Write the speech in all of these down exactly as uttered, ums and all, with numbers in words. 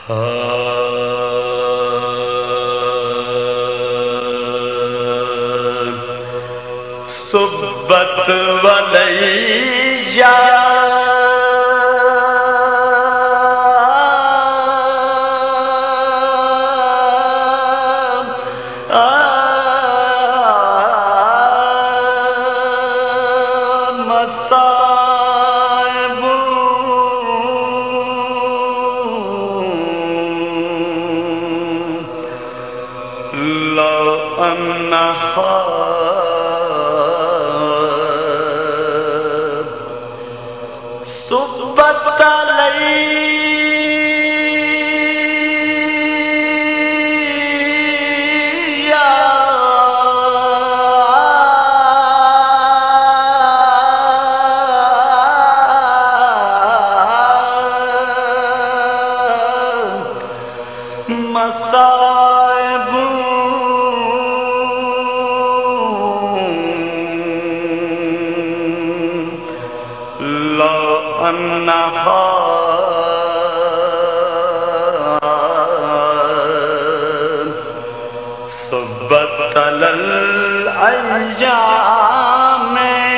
صبت ولیہ مصائب لو انہا صبت علیہ مصائب لو انہا صبت علی الایام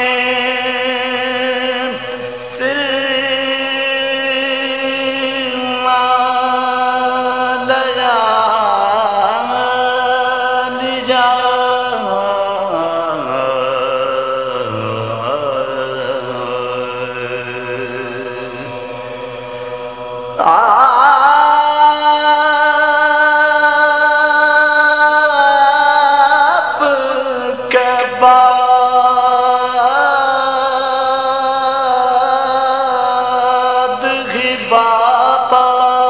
آپ کے بعد ہی بابا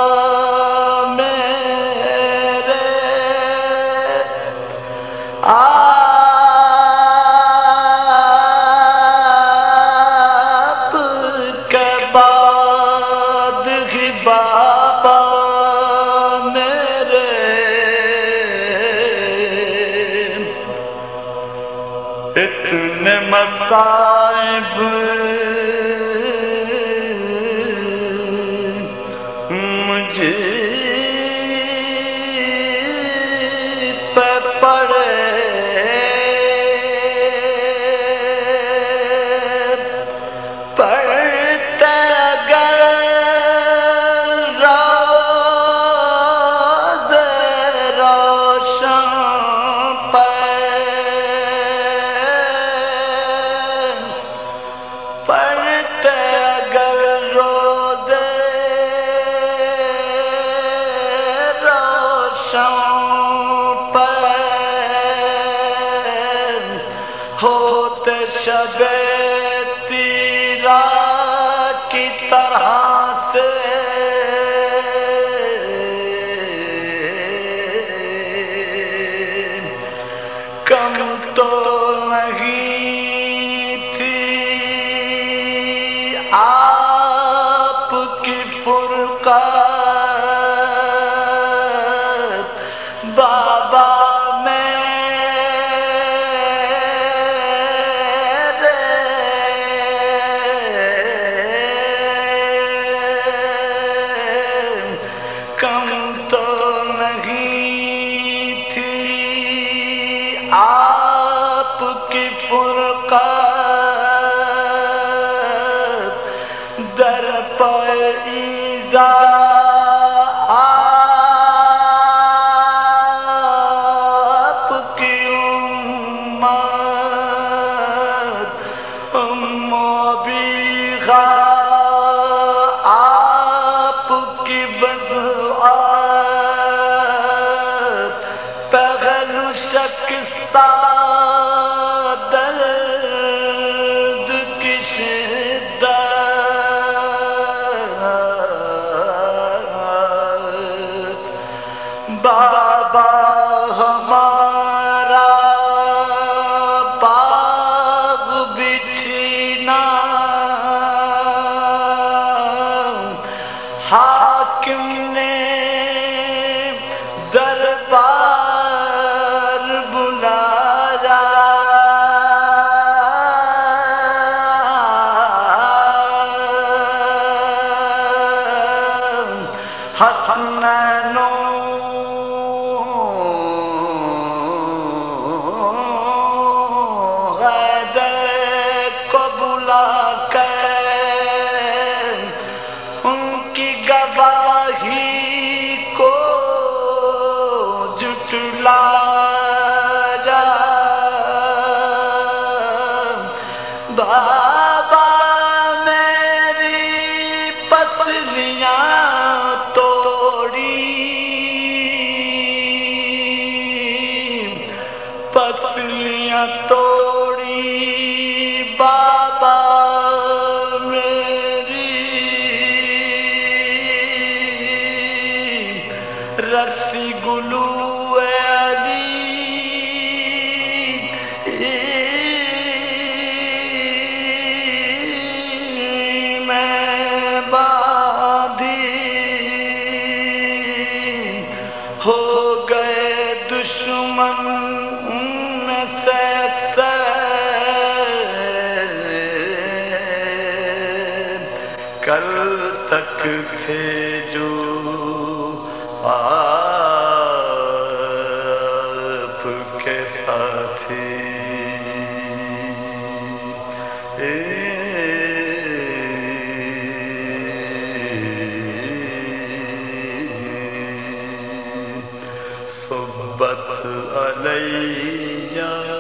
میرے آپ کے بعد ہی بابا میرے اتنے مصائب مجھے پہ پڑے پڑھتے اگر روز روشن پڑھتے اگر روز روشن پر ہوتے شب تیرا کی طرح سے کم تو نہیں تھی آپ کی فرقت بابا میرے کم تو نہیں تھی آپ کی فرقت در پہ ایذا آپ کی امت ام و بیغا آپ کی بضاعت پہلو شکستہ درد کی شدت بابا ہمارا باغ بچھینا حاکم نے دربار بلایا حسنینوں حیدر کو بلا کر ان کی گواہی کو جھٹلایا بابا میری پسلیاں توڑی پسلیاں توڑی بابا میری رسی گلو علی میں باندھی ہو گئے دشمن میں سے کل تک تھے جو آپ کے ساتھی صبت علیہ